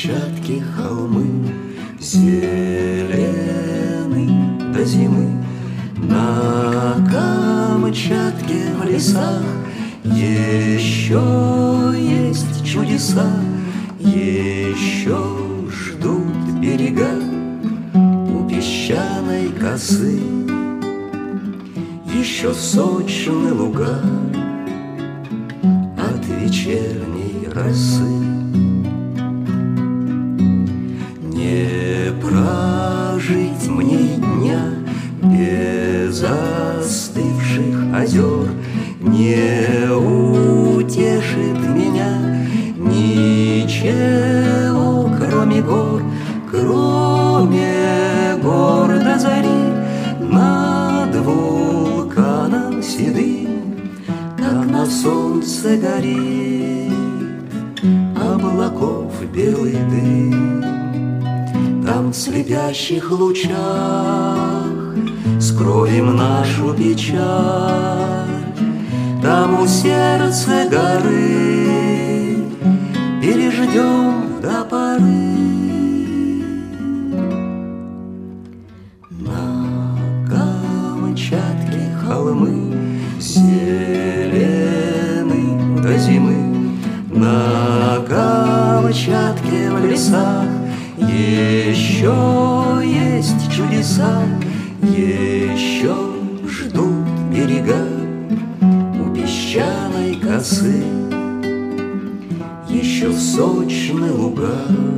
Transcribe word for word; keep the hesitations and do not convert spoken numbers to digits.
Камчатке холмы зелены до зимы. На Камчатке в лесах еще есть чудеса, еще ждут берега у песчаной косы, еще сочны луга от вечерней росы. Не прожить мне и дня без остывших озер, не утешит меня ничего, кроме гор, кроме гор до зари над вулканом седым, как на солнце горит облаков белый дым. Там в слепящих лучах скроем нашу печаль, там у сердца горы переждем до поры. На Камчатке холмы зелены до зимы, на Камчатке в лесах еще есть чудеса, еще ждут берега у песчаной косы, еще сочны луга